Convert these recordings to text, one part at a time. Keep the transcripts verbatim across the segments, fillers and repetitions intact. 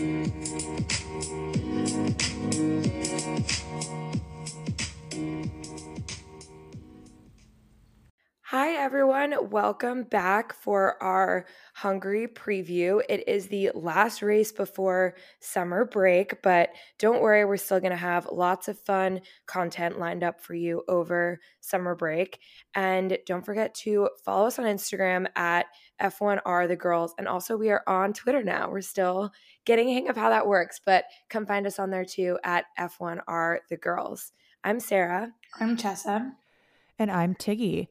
Hi everyone, welcome back for our Hungary preview. It is the last race before summer break, but don't worry, we're still going to have lots of fun content lined up for you over summer break. And don't forget to follow us on Instagram at F one R The Girls. And also we are on Twitter now. We're still getting a hang of how that works, but come find us on there too at F one R The Girls. I'm Sarah. I'm Chessa. And I'm Tiggy.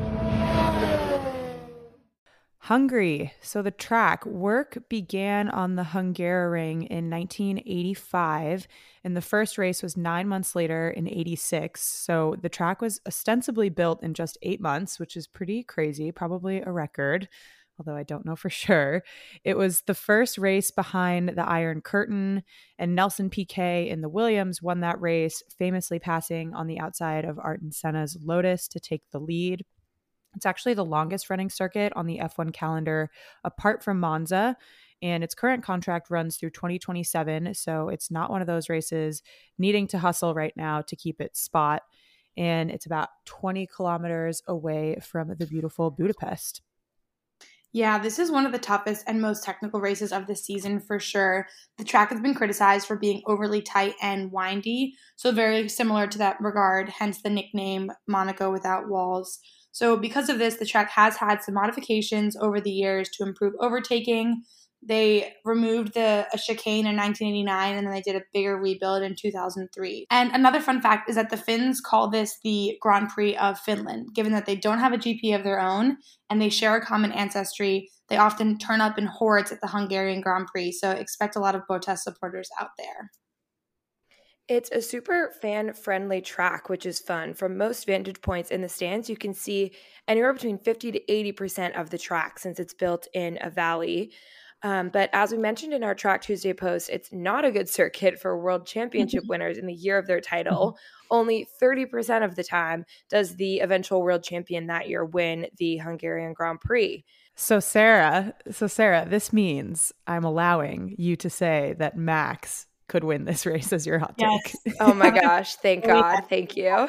Hungary. So the track work began on the Hungaroring in nineteen eighty-five, and the first race was nine months later in eighty-six. So the track was ostensibly built in just eight months, which is pretty crazy, probably a record, although I don't know for sure. It was the first race behind the Iron Curtain, and Nelson Piquet in the Williams won that race, famously passing on the outside of Ayrton Senna's Lotus to take the lead. It's actually the longest running circuit on the F one calendar apart from Monza, and its current contract runs through twenty twenty-seven, so it's not one of those races needing to hustle right now to keep its spot, and it's about twenty kilometers away from the beautiful Budapest. Yeah, this is one of the toughest and most technical races of the season for sure. The track has been criticized for being overly tight and windy, so very similar to that regard, hence the nickname Monaco without walls. So because of this, the track has had some modifications over the years to improve overtaking. They removed the a chicane in nineteen eighty-nine, and then they did a bigger rebuild in two thousand three. And another fun fact is that the Finns call this the Grand Prix of Finland, given that they don't have a G P of their own and they share a common ancestry. They often turn up in hordes at the Hungarian Grand Prix, so expect a lot of Bottas supporters out there. It's a super fan-friendly track, which is fun. From most vantage points in the stands, you can see anywhere between fifty to eighty percent of the track since it's built in a valley. Um, but as we mentioned in our Track Tuesday post, it's not a good circuit for World Championship winners in the year of their title. Only thirty percent of the time does the eventual world champion that year win the Hungarian Grand Prix. So Sarah, so Sarah, this means I'm allowing you to say that Max could win this race as your hot Yes. take. Oh my gosh. Thank God. Thank you.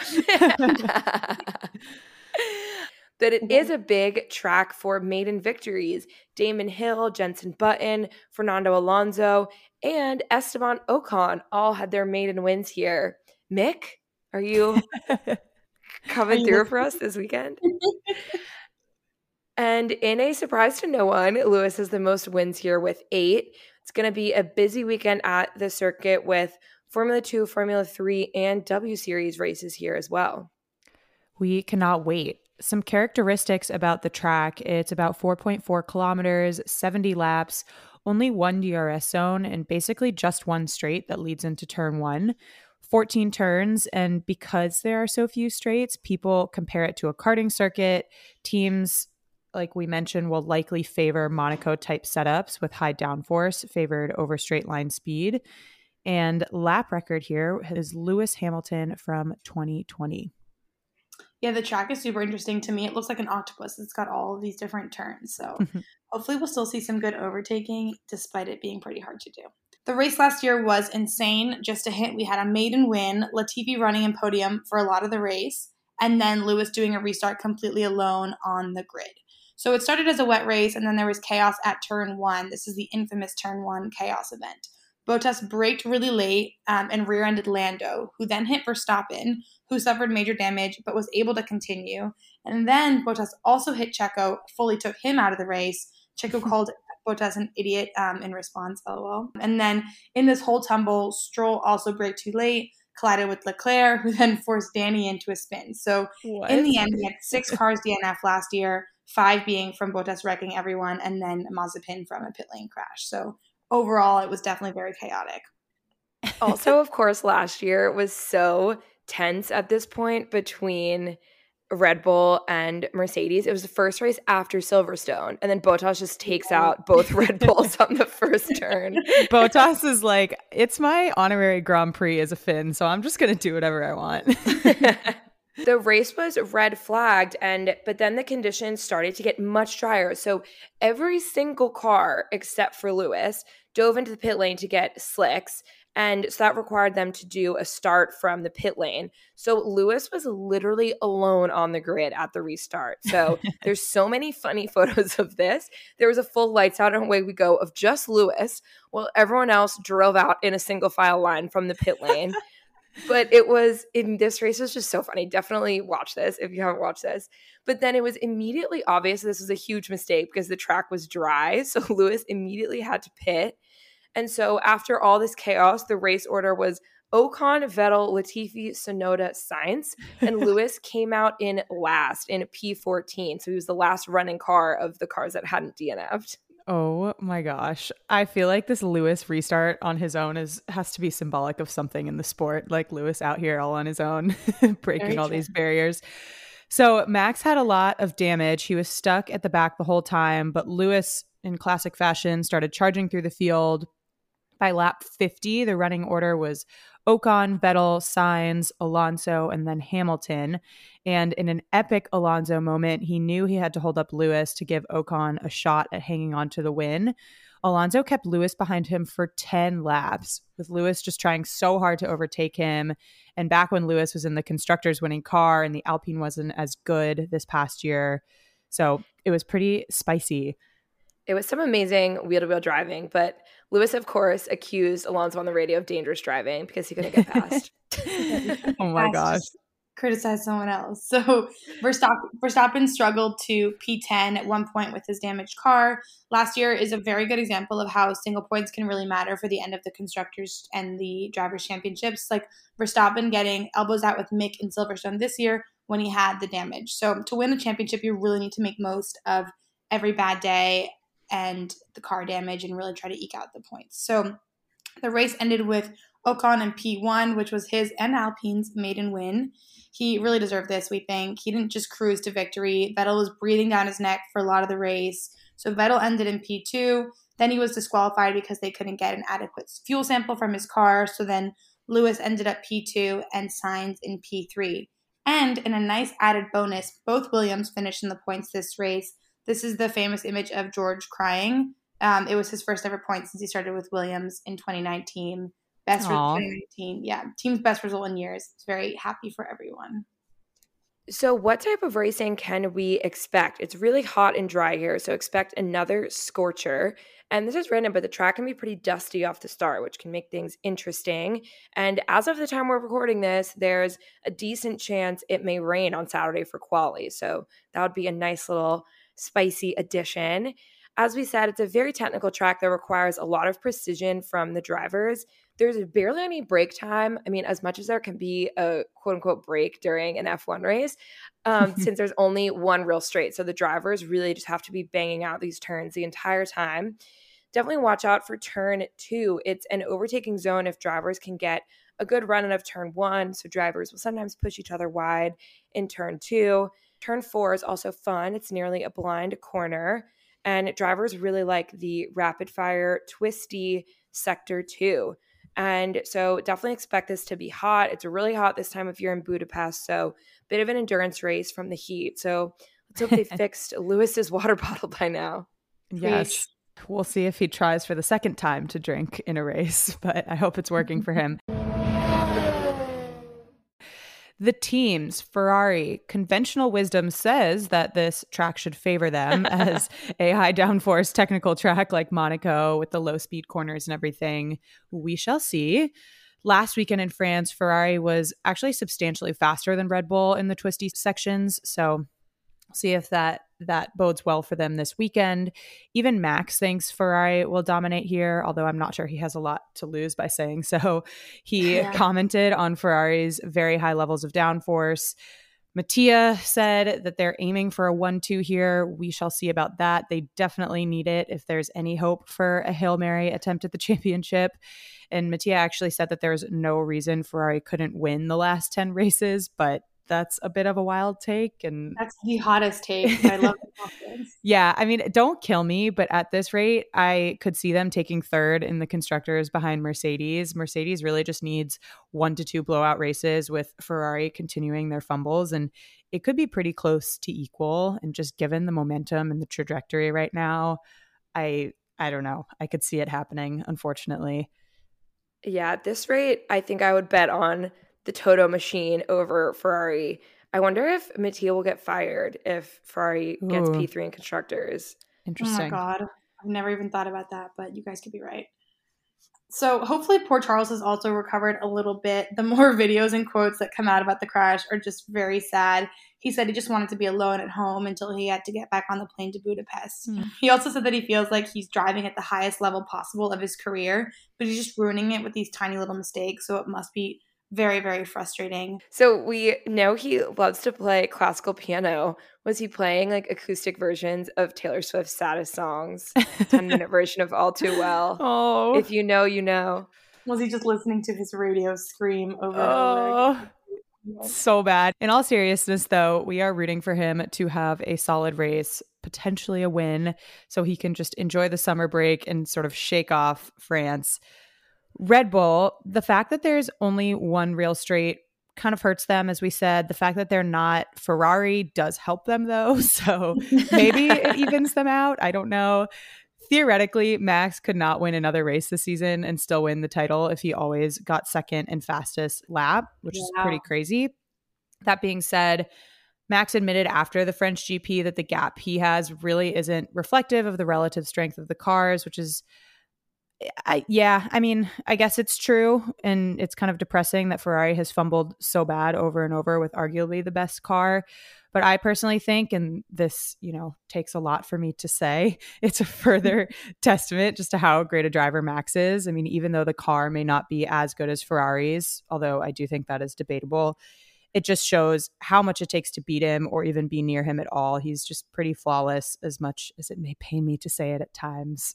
That it is a big track for maiden victories. Damon Hill, Jenson Button, Fernando Alonso, and Esteban Ocon all had their maiden wins here. Mick, are you coming Are you through for us this weekend? And in a surprise to no one, Lewis has the most wins here with eight. It's going to be a busy weekend at the circuit with Formula two, Formula three, and W Series races here as well. We cannot wait. Some characteristics about the track. It's about four point four kilometers, seventy laps, only one D R S zone, and basically just one straight that leads into turn one. fourteen turns, and because there are so few straights, people compare it to a karting circuit. Teams, like we mentioned, will likely favor Monaco-type setups with high downforce, favored over straight line speed. And lap record here is Lewis Hamilton from twenty twenty. Yeah, the track is super interesting to me. It looks like an octopus. It's got all of these different turns. So hopefully we'll still see some good overtaking despite it being pretty hard to do. The race last year was insane. Just a hint, we had a maiden win, Latifi running in podium for a lot of the race, and then Lewis doing a restart completely alone on the grid. So it started as a wet race, and then there was chaos at turn one. This is the infamous turn one chaos event. Bottas braked really late um, and rear-ended Lando, who then hit Verstappen, who suffered major damage but was able to continue. And then Bottas also hit Checo, fully took him out of the race. Checo called Bottas an idiot um, in response, lol. And then in this whole tumble, Stroll also braked too late, collided with Leclerc, who then forced Danny into a spin. So what? In the end, we had six cars D N F last year, five being from Bottas wrecking everyone, and then Mazepin from a pit lane crash. So overall, it was definitely very chaotic. Also, of course, last year was so tense at this point between Red Bull and Mercedes. It was the first race after Silverstone, and then Bottas just takes out both Red Bulls on the first turn. Bottas is like, it's my honorary Grand Prix as a Finn, so I'm just going to do whatever I want. The race was red flagged, and but then the conditions started to get much drier. So every single car except for Lewis dove into the pit lane to get slicks. And so that required them to do a start from the pit lane. So Lewis was literally alone on the grid at the restart. So there's so many funny photos of this. There was a full lights out and away we go of just Lewis while everyone else drove out in a single file line from the pit lane. But it was, in this race was just so funny. Definitely watch this if you haven't watched this. But then it was immediately obvious this was a huge mistake because the track was dry. So Lewis immediately had to pit. And so after all this chaos, the race order was Ocon, Vettel, Latifi, Tsunoda, Sainz, and Lewis came out in last in P fourteen. So he was the last running car of the cars that hadn't D N F'd. Oh my gosh. I feel like this Lewis restart on his own is has to be symbolic of something in the sport, like Lewis out here all on his own, breaking Very all true. These barriers. So Max had a lot of damage. He was stuck at the back the whole time, but Lewis, in classic fashion, started charging through the field. By lap fifty, the running order was Ocon, Vettel, Sainz, Alonso, and then Hamilton. And in an epic Alonso moment, he knew he had to hold up Lewis to give Ocon a shot at hanging on to the win. Alonso kept Lewis behind him for ten laps, with Lewis just trying so hard to overtake him. And back when Lewis was in the Constructors' winning car and the Alpine wasn't as good this past year. So it was pretty spicy. It was some amazing wheel-to-wheel driving, but Lewis, of course, accused Alonso on the radio of dangerous driving because he couldn't get past. Oh my gosh. Criticize someone else. So Verstappen, Verstappen struggled to P ten at one point with his damaged car. Last year is a very good example of how single points can really matter for the end of the Constructors and the Drivers' Championships. Like Verstappen getting elbows out with Mick in Silverstone this year when he had the damage. So to win a championship, you really need to make most of every bad day and the car damage and really try to eke out the points. So the race ended with Ocon in P one, which was his and Alpine's maiden win. He really deserved this, we think. He didn't just cruise to victory. Vettel was breathing down his neck for a lot of the race. So Vettel ended in P two. Then he was disqualified because they couldn't get an adequate fuel sample from his car. So then Lewis ended up P two and Sainz in P three. And in a nice added bonus, both Williams finished in the points this race. This is the famous image of George crying. Um, it was his first ever point since he started with Williams in twenty nineteen. Best result twenty nineteen. Yeah, team's best result in years. It's very happy for everyone. So what type of racing can we expect? It's really hot and dry here, so expect another scorcher. And this is random, but the track can be pretty dusty off the start, which can make things interesting. And as of the time we're recording this, there's a decent chance it may rain on Saturday for quali. So that would be a nice little spicy addition. As we said, it's a very technical track that requires a lot of precision from the drivers. There's barely any break time. I mean, as much as there can be a quote-unquote break during an F one race, um, since there's only one real straight. So the drivers really just have to be banging out these turns the entire time. Definitely watch out for turn two. It's an overtaking zone if drivers can get a good run out of turn one. So drivers will sometimes push each other wide in turn two. Turn four is also fun. It's nearly a blind corner. And drivers really like the rapid fire twisty sector two. And so definitely expect this to be hot. It's really hot this time of year in Budapest. So bit of an endurance race from the heat. So let's hope they fixed Lewis's water bottle by now. Yes. We'll see if he tries for the second time to drink in a race, but I hope it's working for him. The teams, Ferrari, conventional wisdom says that this track should favor them as a high downforce technical track like Monaco with the low speed corners and everything. We shall see. Last weekend in France, Ferrari was actually substantially faster than Red Bull in the twisty sections. So we'll see if that that bodes well for them this weekend. Even Max thinks Ferrari will dominate here, although I'm not sure he has a lot to lose by saying so. He yeah. commented on Ferrari's very high levels of downforce. Mattia said that they're aiming for a one two here. We shall see about that. They definitely need it if there's any hope for a Hail Mary attempt at the championship. And Mattia actually said that there's no reason Ferrari couldn't win the last ten races, but that's a bit of a wild take. And that's the hottest take. I love the confidence. Yeah, I mean, don't kill me, but at this rate, I could see them taking third in the constructors behind Mercedes. Mercedes really just needs one to two blowout races with Ferrari continuing their fumbles, and it could be pretty close to equal. And just given the momentum and the trajectory right now, I I don't know. I could see it happening, unfortunately. Yeah, at this rate, I think I would bet on the Toto machine over Ferrari. I wonder if Mattia will get fired if Ferrari gets Ooh. P three in constructors. Interesting. Oh my God. I've never even thought about that, but you guys could be right. So hopefully poor Charles has also recovered a little bit. The more videos and quotes that come out about the crash are just very sad. He said he just wanted to be alone at home until he had to get back on the plane to Budapest. Mm. He also said that he feels like he's driving at the highest level possible of his career, but he's just ruining it with these tiny little mistakes. So it must be very, very frustrating. So we know he loves to play classical piano. Was he playing like acoustic versions of Taylor Swift's saddest songs? ten-minute version of All Too Well. Oh. If you know, you know. Was he just listening to his radio scream over and oh. over again? So bad. In all seriousness, though, we are rooting for him to have a solid race, potentially a win, so he can just enjoy the summer break and sort of shake off France. Red Bull, the fact that there's only one real straight kind of hurts them, as we said. The fact that they're not Ferrari does help them, though. So maybe it evens them out. I don't know. Theoretically, Max could not win another race this season and still win the title if he always got second and fastest lap, which yeah. is pretty crazy. That being said, Max admitted after the French G P that the gap he has really isn't reflective of the relative strength of the cars, which is I, yeah, I mean, I guess it's true. And it's kind of depressing that Ferrari has fumbled so bad over and over with arguably the best car. But I personally think, and this, you know, takes a lot for me to say, it's a further testament just to how great a driver Max is. I mean, even though the car may not be as good as Ferrari's, although I do think that is debatable, it just shows how much it takes to beat him or even be near him at all. He's just pretty flawless, as much as it may pain me to say it at times.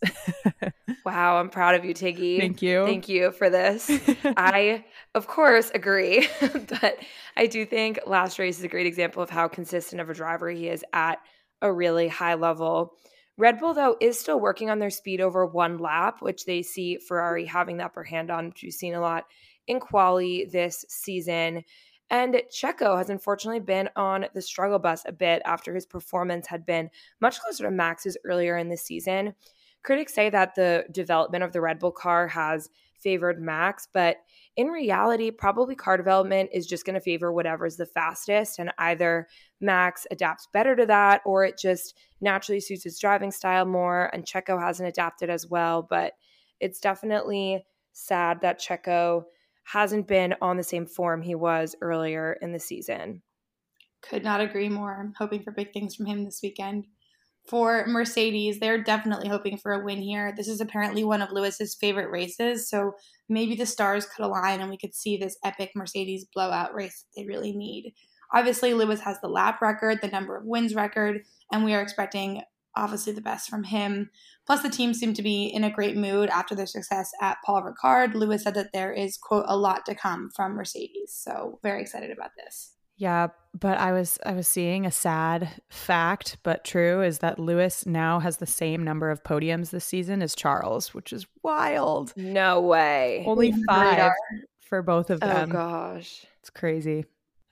Wow, I'm proud of you, Tiggy. Thank you. Thank you for this. I, of course, agree. But I do think last race is a great example of how consistent of a driver he is at a really high level. Red Bull, though, is still working on their speed over one lap, which they see Ferrari having the upper hand on, which we've seen a lot in quali this season. And Checo has unfortunately been on the struggle bus a bit after his performance had been much closer to Max's earlier in the season. Critics say that the development of the Red Bull car has favored Max, but in reality, probably car development is just going to favor whatever's the fastest, and either Max adapts better to that or it just naturally suits his driving style more, and Checo hasn't adapted as well. But it's definitely sad that Checo hasn't been on the same form he was earlier in the season. Could not agree more. I'm hoping for big things from him this weekend. For Mercedes, they're definitely hoping for a win here. This is apparently one of Lewis's favorite races, so maybe the stars could align and we could see this epic Mercedes blowout race that they really need. Obviously, Lewis has the lap record, the number of wins record, and we are expecting obviously the best from him. Plus, the team seemed to be in a great mood after their success at Paul Ricard. Lewis said that there is, quote, a lot to come from Mercedes. So very excited about this. Yeah, but I was I was seeing a sad fact, but true, is that Lewis now has the same number of podiums this season as Charles, which is wild. No way. Only five for both of them. Oh, gosh. It's crazy.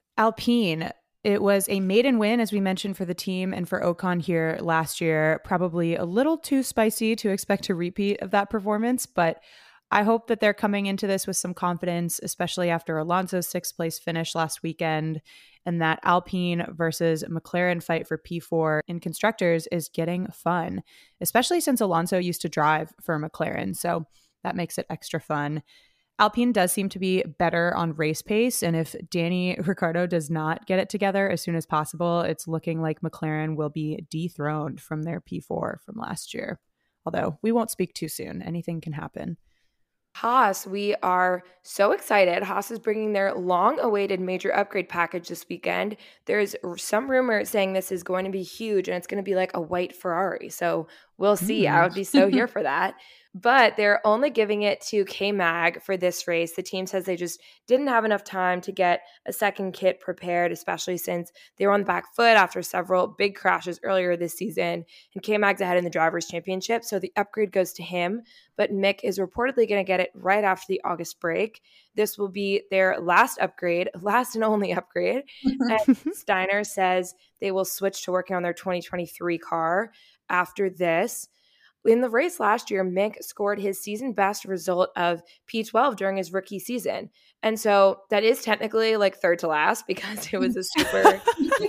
Alpine. It was a maiden win, as we mentioned, for the team and for Ocon here last year. Probably a little too spicy to expect a repeat of that performance, but I hope that they're coming into this with some confidence, especially after Alonso's sixth place finish last weekend, and that Alpine versus McLaren fight for P four in constructors is getting fun, especially since Alonso used to drive for McLaren. So that makes it extra fun. Alpine does seem to be better on race pace, and if Danny Ricciardo does not get it together as soon as possible, it's looking like McLaren will be dethroned from their P four from last year. Although we won't speak too soon. Anything can happen. Haas, we are so excited. Haas is bringing their long-awaited major upgrade package this weekend. There's some rumor saying this is going to be huge and it's going to be like a white Ferrari. So We'll see. Mm. I would be so here for that. But they're only giving it to K-Mag for this race. The team says they just didn't have enough time to get a second kit prepared, especially since they were on the back foot after several big crashes earlier this season. And K-Mag's ahead in the Drivers' Championship, so the upgrade goes to him. But Mick is reportedly going to get it right after the August break. This will be their last upgrade, last and only upgrade. And Steiner says they will switch to working on their twenty twenty-three car after this. In the race last year, Mick scored his season best result of P twelve during his rookie season. And so that is technically like third to last because it was a super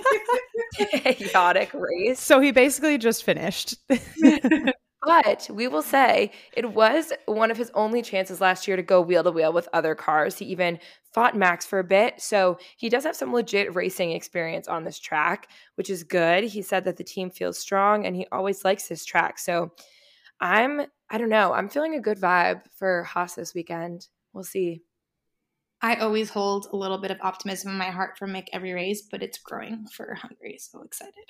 chaotic race. So he basically just finished. But we will say it was one of his only chances last year to go wheel to wheel with other cars. He even fought Max for a bit. So he does have some legit racing experience on this track, which is good. He said that the team feels strong and he always likes this track. So I'm, I don't know, I'm feeling a good vibe for Haas this weekend. We'll see. I always hold a little bit of optimism in my heart for Mick every race, but it's growing for Hungary. So excited.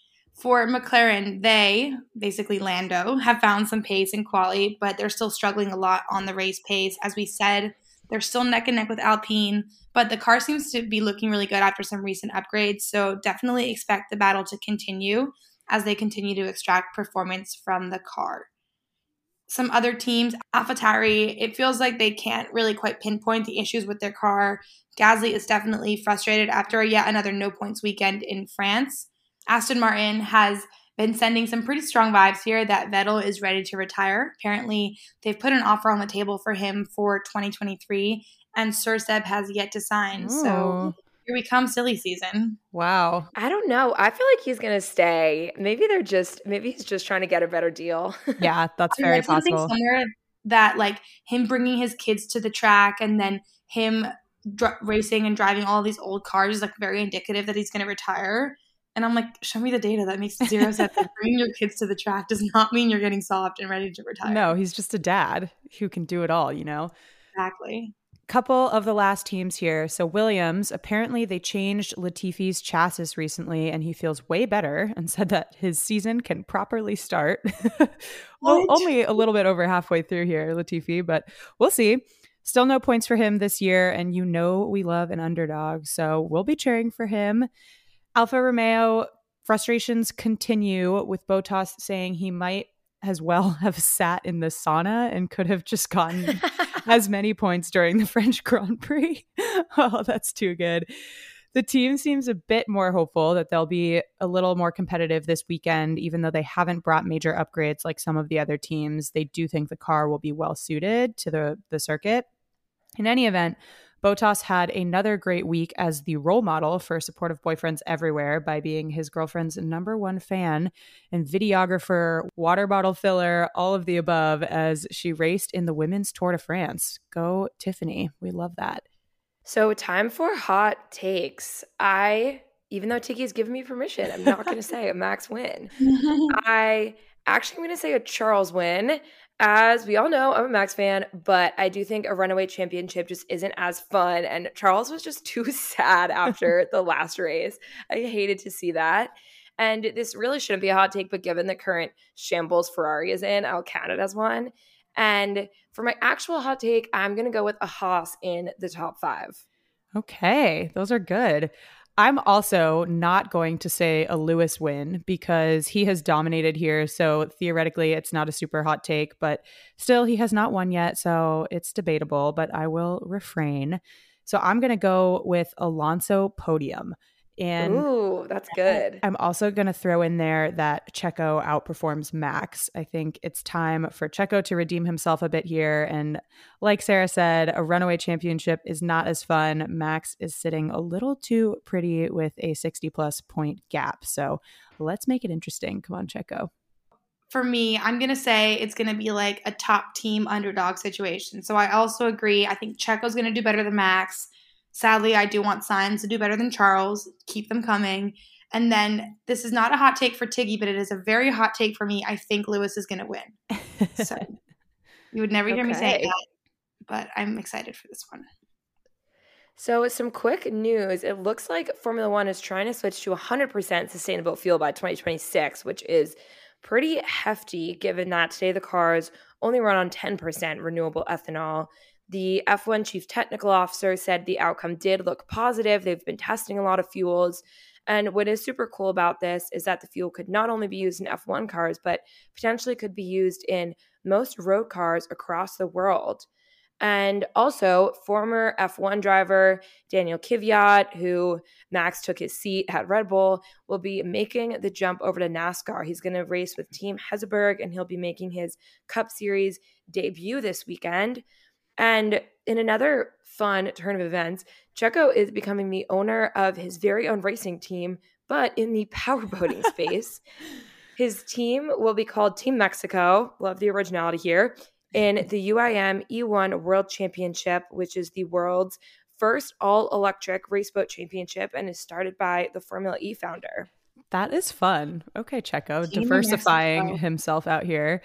For McLaren, they, basically Lando, have found some pace in quali, but they're still struggling a lot on the race pace. As we said, they're still neck and neck with Alpine, but the car seems to be looking really good after some recent upgrades. So definitely expect the battle to continue as they continue to extract performance from the car. Some other teams, AlphaTauri, it feels like they can't really quite pinpoint the issues with their car. Gasly is definitely frustrated after yet another no points weekend in France. Aston Martin has been sending some pretty strong vibes here that Vettel is ready to retire. Apparently, they've put an offer on the table for him for twenty twenty-three, and Sir Seb has yet to sign. Ooh. So here we come, silly season. Wow. I don't know. I feel like he's going to stay. Maybe they're just, maybe he's just trying to get a better deal. Yeah, that's very I possible. Something somewhere that like him bringing his kids to the track and then him dr- racing and driving all these old cars is like very indicative that he's going to retire. And I'm like, show me the data. That makes zero sense. Bringing your kids to the track does not mean you're getting soft and ready to retire. No, he's just a dad who can do it all, you know? Exactly. Couple of the last teams here. So Williams, apparently they changed Latifi's chassis recently and he feels way better and said that his season can properly start. Well, only a little bit over halfway through here, Latifi, but we'll see. Still no points for him this year. And you know we love an underdog, so we'll be cheering for him. Alfa Romeo, frustrations continue with Bottas saying he might as well have sat in the sauna and could have just gotten as many points during the French Grand Prix. Oh, that's too good. The team seems a bit more hopeful that they'll be a little more competitive this weekend, even though they haven't brought major upgrades like some of the other teams. They do think the car will be well suited to the, the circuit. In any event, Bottas had another great week as the role model for supportive boyfriends everywhere by being his girlfriend's number one fan and videographer, water bottle filler, all of the above as she raced in the Women's Tour de France. Go, Tiffany. We love that. So time for hot takes. I, even though Tiki's given me permission, I'm not going to say a Max win. I actually am going to say a Charles win. As we all know, I'm a Max fan, but I do think a runaway championship just isn't as fun. And Charles was just too sad after the last race. I hated to see that. And this really shouldn't be a hot take, but given the current shambles Ferrari is in, I'll count it as one. And for my actual hot take, I'm going to go with a Haas in the top five. Okay, those are good. I'm also not going to say a Lewis win because he has dominated here. So theoretically, it's not a super hot take, but still he has not won yet. So it's debatable, but I will refrain. So I'm going to go with Alonso podium. And ooh, that's good. I'm also going to throw in there that Checo outperforms Max. I think it's time for Checo to redeem himself a bit here. And like Sarah said, a runaway championship is not as fun. Max is sitting a little too pretty with a sixty plus point gap. So let's make it interesting. Come on, Checo. For me, I'm going to say it's going to be like a top team underdog situation. So I also agree. I think Checo's going to do better than Max. Sadly, I do want Sainz to do better than Charles. Keep them coming. And then this is not a hot take for Tiggy, but it is a very hot take for me. I think Lewis is going to win. So you would never hear okay. me say that, but I'm excited for this one. So some quick news. It looks like Formula One is trying to switch to one hundred percent sustainable fuel by twenty twenty-six, which is pretty hefty given that today the cars only run on ten percent renewable ethanol. The F one chief technical officer said the outcome did look positive. They've been testing a lot of fuels. And what is super cool about this is that the fuel could not only be used in F one cars, but potentially could be used in most road cars across the world. And also, former F one driver Daniel Kvyat, who Max took his seat at Red Bull, will be making the jump over to NASCAR. He's going to race with Team Hesselberg, and he'll be making his Cup Series debut this weekend. And in another fun turn of events, Checo is becoming the owner of his very own racing team, but in the powerboating space. His team will be called Team Mexico. Love the originality here. In the U I M E one World Championship, which is the world's first all-electric race boat championship and is started by the Formula E founder. That is fun. Okay, Checo, Team diversifying Mexico. Himself out here.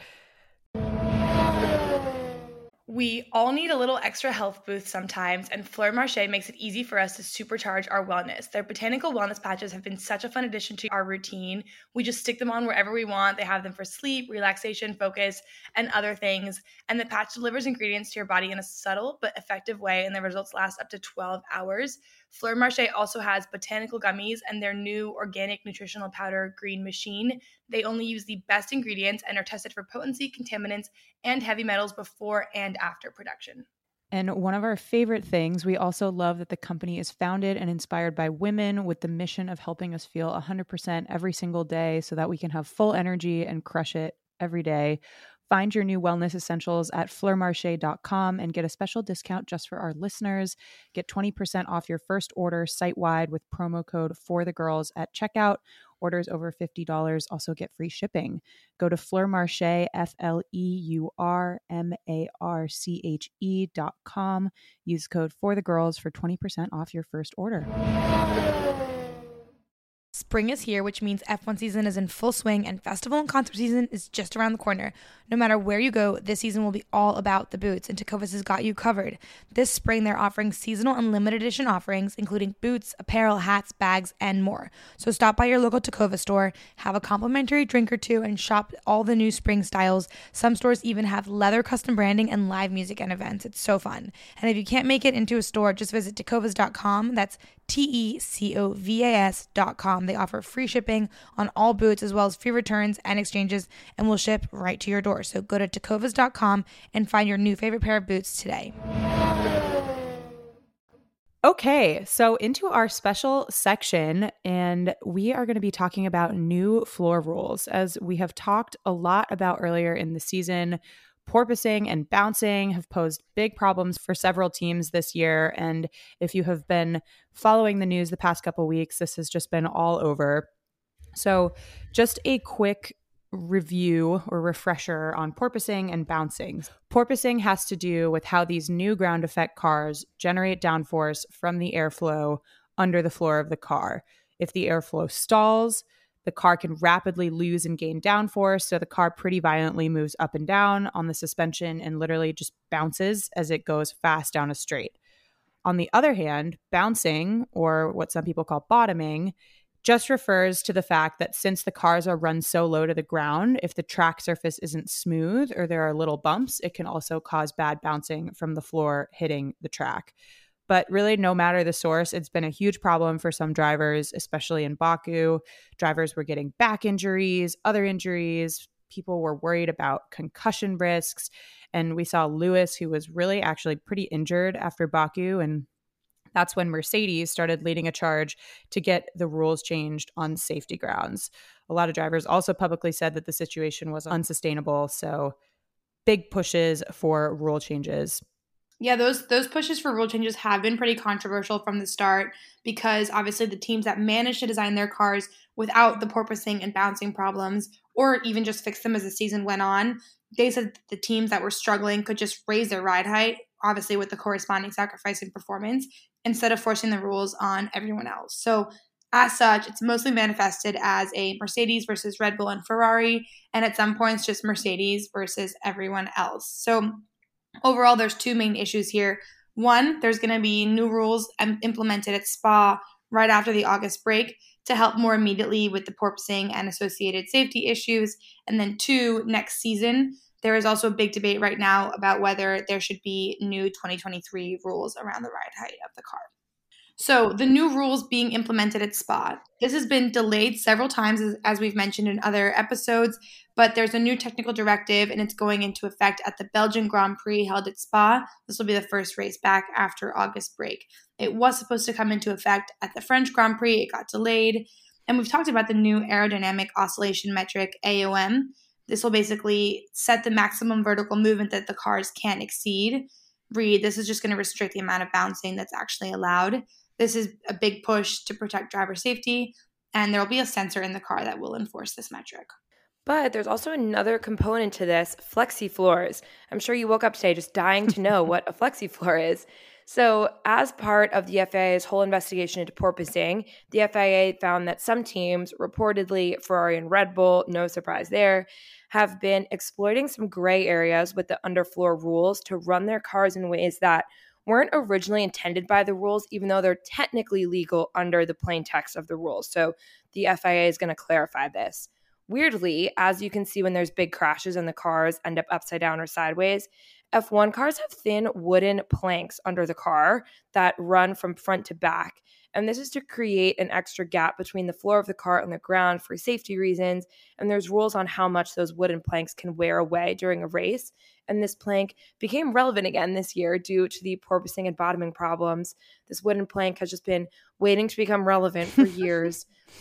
We all need a little extra health boost sometimes, and Fleur Marché makes it easy for us to supercharge our wellness. Their botanical wellness patches have been such a fun addition to our routine. We just stick them on wherever we want. They have them for sleep, relaxation, focus, and other things. And the patch delivers ingredients to your body in a subtle but effective way, and the results last up to twelve hours. Fleur Marché also has botanical gummies and their new organic nutritional powder, Green Machine. They only use the best ingredients and are tested for potency, contaminants, and heavy metals before and after production. And one of our favorite things, we also love that the company is founded and inspired by women with the mission of helping us feel one hundred percent every single day so that we can have full energy and crush it every day. Find your new wellness essentials at fleur marché dot com and get a special discount just for our listeners. Get twenty percent off your first order site-wide with promo code for the girls at checkout. Orders over fifty dollars also get free shipping. Go to Fleur Marché, F L E U R M A R C H E dot com. Use code for the girls for twenty percent off your first order. Spring is here, which means F one season is in full swing and festival and concert season is just around the corner. No matter where you go, this season will be all about the boots, and Tecovas has got you covered. This spring, they're offering seasonal and limited edition offerings, including boots, apparel, hats, bags, and more. So stop by your local Tecovas store, have a complimentary drink or two, and shop all the new spring styles. Some stores even have leather custom branding and live music and events. It's so fun. And if you can't make it into a store, just visit tecovas dot com. That's T E C O V A S dot com. They offer free shipping on all boots as well as free returns and exchanges, and will ship right to your door. So go to tecovas dot com and find your new favorite pair of boots today. Okay, so into our special section, and we are going to be talking about new floor rules. As we have talked a lot about earlier in the season, porpoising and bouncing have posed big problems for several teams this year. And if you have been following the news the past couple of weeks, this has just been all over. So just a quick review or refresher on porpoising and bouncing. Porpoising has to do with how these new ground effect cars generate downforce from the airflow under the floor of the car. If the airflow stalls, the car can rapidly lose and gain downforce, so the car pretty violently moves up and down on the suspension and literally just bounces as it goes fast down a straight. On the other hand, bouncing, or what some people call bottoming, just refers to the fact that since the cars are run so low to the ground, if the track surface isn't smooth or there are little bumps, it can also cause bad bouncing from the floor hitting the track. But really, no matter the source, it's been a huge problem for some drivers, especially in Baku. Drivers were getting back injuries, other injuries. People were worried about concussion risks. And we saw Lewis, who was really actually pretty injured after Baku. And that's when Mercedes started leading a charge to get the rules changed on safety grounds. A lot of drivers also publicly said that the situation was unsustainable. So big pushes for rule changes. Yeah, those those pushes for rule changes have been pretty controversial from the start, because obviously the teams that managed to design their cars without the porpoising and bouncing problems, or even just fix them as the season went on, they said the teams that were struggling could just raise their ride height, obviously with the corresponding sacrifice in performance, instead of forcing the rules on everyone else. So as such, it's mostly manifested as a Mercedes versus Red Bull and Ferrari, and at some points just Mercedes versus everyone else. So overall, there's two main issues here. One, there's going to be new rules implemented at Spa right after the August break to help more immediately with the porpoising and associated safety issues. And then two, next season, there is also a big debate right now about whether there should be new twenty twenty-three rules around the ride height of the car. So the new rules being implemented at Spa. This has been delayed several times, as, as we've mentioned in other episodes, but there's a new technical directive and it's going into effect at the Belgian Grand Prix held at Spa. This will be the first race back after August break. It was supposed to come into effect at the French Grand Prix. It got delayed. And we've talked about the new aerodynamic oscillation metric, A O M. This will basically set the maximum vertical movement that the cars can't exceed. Read, this is just going to restrict the amount of bouncing that's actually allowed. This is a big push to protect driver safety, and there will be a sensor in the car that will enforce this metric. But there's also another component to this, flexi floors. I'm sure you woke up today just dying to know what a flexi floor is. So as part of the F I A's whole investigation into porpoising, the F I A found that some teams, reportedly Ferrari and Red Bull, no surprise there, have been exploiting some gray areas with the underfloor rules to run their cars in ways that weren't originally intended by the rules, even though they're technically legal under the plain text of the rules. So the F I A is going to clarify this. Weirdly, as you can see when there's big crashes and the cars end up upside down or sideways, F one cars have thin wooden planks under the car that run from front to back. And this is to create an extra gap between the floor of the car and the ground for safety reasons. And there's rules on how much those wooden planks can wear away during a race. And this plank became relevant again this year due to the porpoising and bottoming problems. This wooden plank has just been waiting to become relevant for years.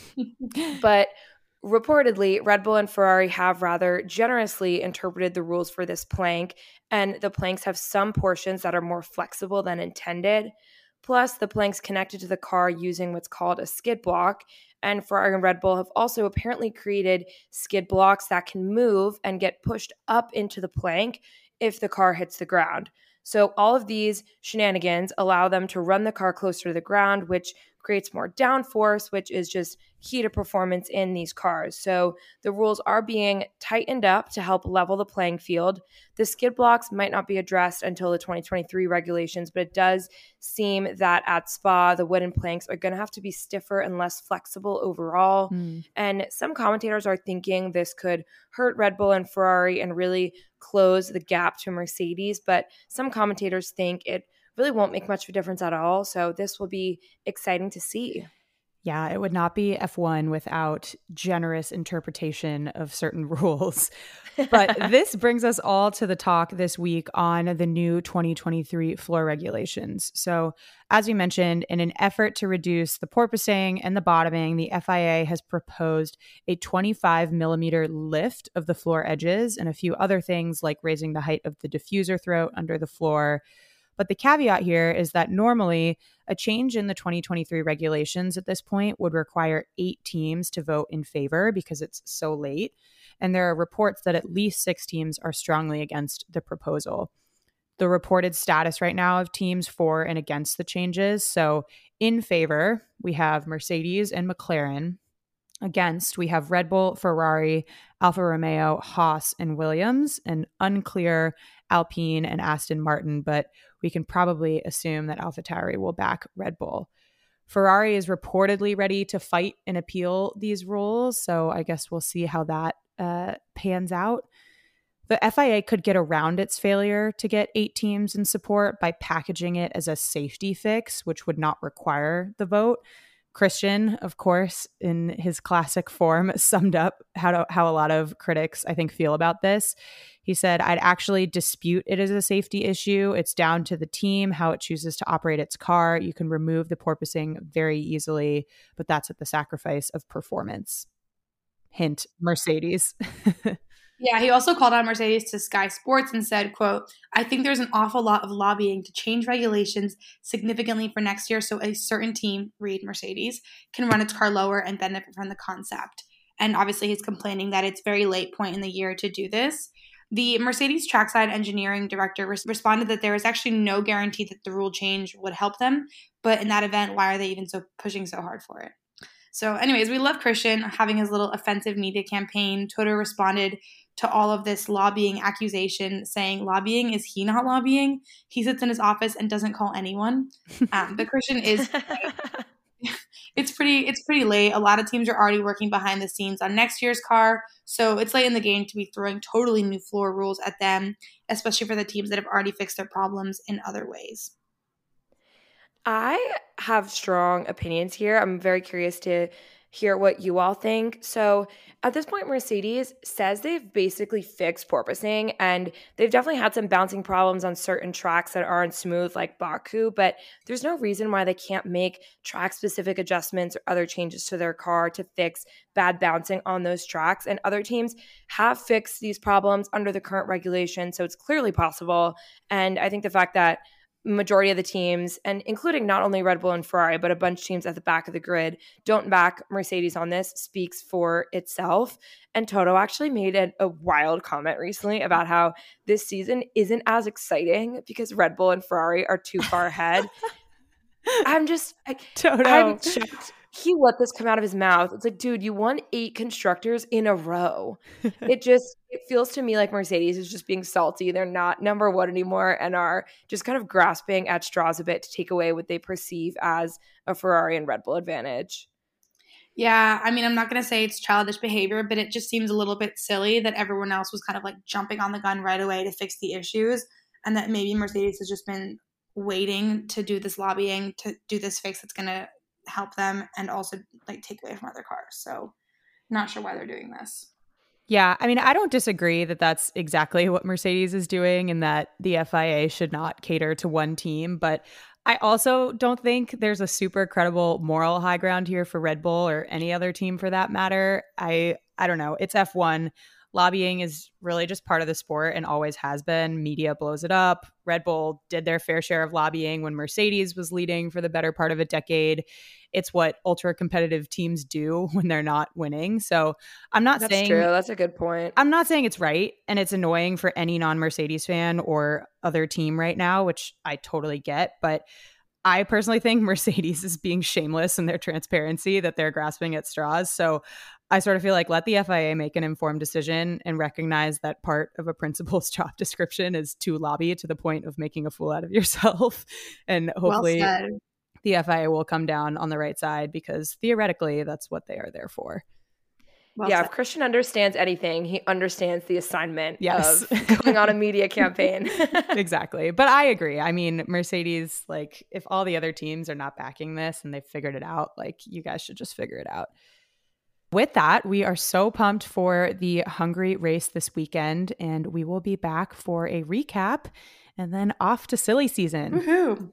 But reportedly, Red Bull and Ferrari have rather generously interpreted the rules for this plank, and the planks have some portions that are more flexible than intended. Plus, the planks connected to the car using what's called a skid block, and Ferrari and Red Bull have also apparently created skid blocks that can move and get pushed up into the plank if the car hits the ground. So all of these shenanigans allow them to run the car closer to the ground, which creates more downforce, which is just key to performance in these cars. So the rules are being tightened up to help level the playing field. The skid blocks might not be addressed until the twenty twenty-three regulations, but it does seem that at Spa, the wooden planks are going to have to be stiffer and less flexible overall. Mm. And some commentators are thinking this could hurt Red Bull and Ferrari and really close the gap to Mercedes, but some commentators think it really won't make much of a difference at all. So this will be exciting to see. Yeah, it would not be F one without generous interpretation of certain rules. But this brings us all to the talk this week on the new twenty twenty-three floor regulations. So as we mentioned, in an effort to reduce the porpoising and the bottoming, the F I A has proposed a twenty-five millimeter lift of the floor edges and a few other things like raising the height of the diffuser throat under the floor. But the caveat here is that normally a change in the twenty twenty-three regulations at this point would require eight teams to vote in favor because it's so late. And there are reports that at least six teams are strongly against the proposal. The reported status right now of teams for and against the changes. So in favor, we have Mercedes and McLaren. Against, we have Red Bull, Ferrari, Alfa Romeo, Haas, and Williams, and unclear Alpine and Aston Martin, but we can probably assume that AlphaTauri will back Red Bull. Ferrari is reportedly ready to fight and appeal these rules, so I guess we'll see how that uh, pans out. The F I A could get around its failure to get eight teams in support by packaging it as a safety fix, which would not require the vote. Christian, of course, in his classic form, summed up how to, how a lot of critics, I think, feel about this. He said, I'd actually dispute it as a safety issue. It's down to the team, how it chooses to operate its car. You can remove the porpoising very easily, but that's at the sacrifice of performance. Hint, Mercedes. Yeah, he also called on Mercedes to Sky Sports and said, quote, I think there's an awful lot of lobbying to change regulations significantly for next year so a certain team, read Mercedes, can run its car lower and benefit from the concept. And obviously he's complaining that it's very late point in the year to do this. The Mercedes trackside engineering director res- responded that there is actually no guarantee that the rule change would help them. But in that event, why are they even so pushing so hard for it? So anyways, we love Christian having his little offensive media campaign. Twitter responded to all of this lobbying accusation saying lobbying, is he not lobbying? He sits in his office and doesn't call anyone. Um, but Christian is It's pretty it's pretty late. A lot of teams are already working behind the scenes on next year's car, so it's late in the game to be throwing totally new floor rules at them, especially for the teams that have already fixed their problems in other ways. I have strong opinions here. I'm very curious to hear what you all think. So at this point, Mercedes says they've basically fixed porpoising, and they've definitely had some bouncing problems on certain tracks that aren't smooth like Baku, but there's no reason why they can't make track-specific adjustments or other changes to their car to fix bad bouncing on those tracks. And other teams have fixed these problems under the current regulation, so it's clearly possible. And I think the fact that majority of the teams, and including not only Red Bull and Ferrari, but a bunch of teams at the back of the grid, don't back Mercedes on this, speaks for itself. And Toto actually made a, a wild comment recently about how this season isn't as exciting because Red Bull and Ferrari are too far ahead. I'm just, I, Toto. I'm shocked. He let this come out of his mouth. It's like, dude, you won eight constructors in a row. It just, it feels to me like Mercedes is just being salty. They're not number one anymore and are just kind of grasping at straws a bit to take away what they perceive as a Ferrari and Red Bull advantage. Yeah, I mean, I'm not going to say it's childish behavior, but it just seems a little bit silly that everyone else was kind of like jumping on the gun right away to fix the issues, and that maybe Mercedes has just been waiting to do this lobbying, to do this fix that's going to help them and also like take away from other cars. So not sure why they're doing this. Yeah, I mean, I don't disagree that that's exactly what Mercedes is doing and that the F I A should not cater to one team. But I also don't think there's a super credible moral high ground here for Red Bull or any other team for that matter. I I don't know. It's F one. Lobbying is really just part of the sport and always has been. Media blows it up. Red Bull did their fair share of lobbying when Mercedes was leading for the better part of a decade. It's what ultra competitive teams do when they're not winning. So I'm not That's saying true. That's a good point. I'm not saying it's right, and it's annoying for any non-Mercedes fan or other team right now, which I totally get. But I personally think Mercedes is being shameless in their transparency that they're grasping at straws. So I sort of feel like let the F I A make an informed decision and recognize that part of a principal's job description is to lobby to the point of making a fool out of yourself. And hopefully Well the F I A will come down on the right side because theoretically that's what they are there for. Well yeah, said. if Christian understands anything, he understands the assignment Yes. of going on a media campaign. Exactly. But I agree. I mean, Mercedes, like if all the other teams are not backing this and they've figured it out, like you guys should just figure it out. With that, we are so pumped for the Hungary race this weekend, and we will be back for a recap and then off to silly season. Woohoo.